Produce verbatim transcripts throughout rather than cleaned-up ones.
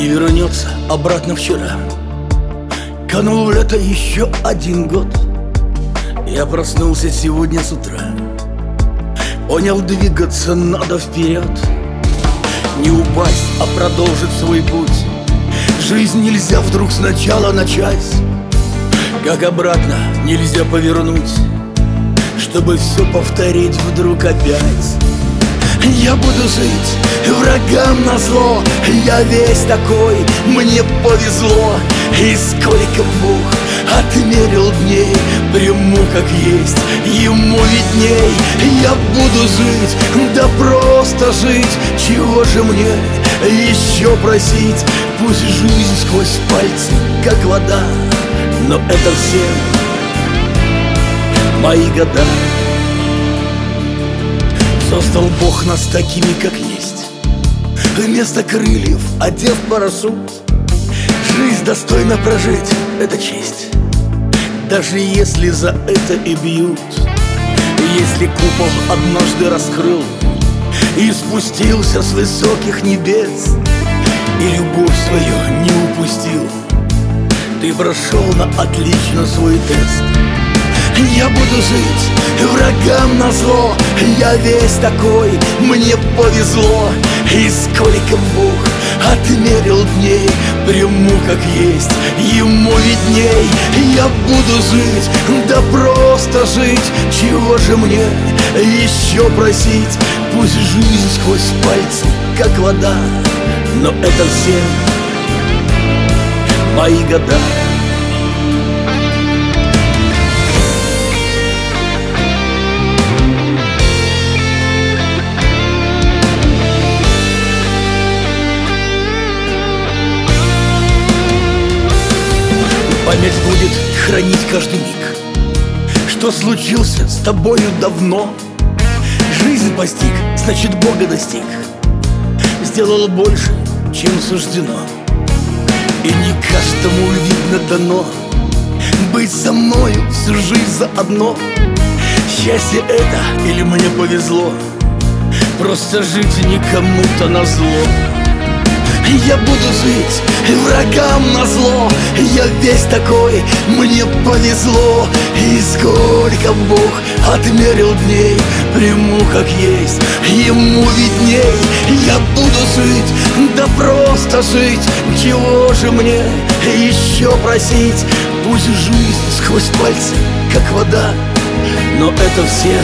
не вернется обратно вчера. Канул в лето еще один год. Я проснулся сегодня с утра, понял, двигаться надо вперед. Не упасть, а продолжить свой путь. Жизнь нельзя вдруг сначала начать, как обратно нельзя повернуть, чтобы все повторить вдруг опять. Я буду жить врагам назло, я весь такой, мне повезло. И сколько Бог отмерил дней, приму как есть, ему видней. Я буду жить, да просто жить, чего же мне еще просить? Пусть жизнь сквозь пальцы, как вода, но это все мои года. Создал Бог нас такими, как есть, вместо крыльев одев парашют. Жизнь достойно прожить — это честь, даже если за это и бьют. Если купол однажды раскрыл и спустился с высоких небес, и любовь свою не упустил, ты прошел на отлично свой тест. Я буду жить врагам назло, я весь такой, мне повезло. И сколько Бог отмерил дней, приму как есть, ему видней. Я буду жить, да просто жить, чего же мне еще просить? Пусть жизнь сквозь пальцы, как вода, но это все мои года. Память будет хранить каждый миг, что случился с тобою давно. Жизнь постиг, значит Бога достиг, сделал больше, чем суждено. И не каждому видно дано быть со мною всю жизнь заодно. Счастье это или мне повезло просто жить никому-то назло. Я буду жить врагам назло, я весь такой, мне повезло. И сколько Бог отмерил дней, приму как есть, ему видней. Я буду жить, да просто жить, чего же мне еще просить? Пусть жизнь сквозь пальцы, как вода, но это все.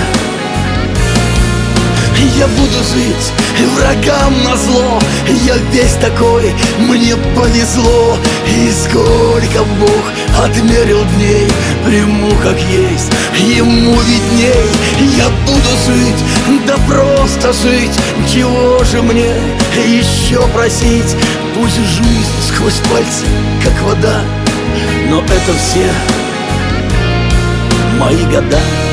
Я буду жить врагам назло, я весь такой, мне повезло. И сколько Бог отмерил дней, приму как есть, ему видней. Я буду жить, да просто жить, чего же мне еще просить? Пусть жизнь сквозь пальцы, как вода, но это все мои года.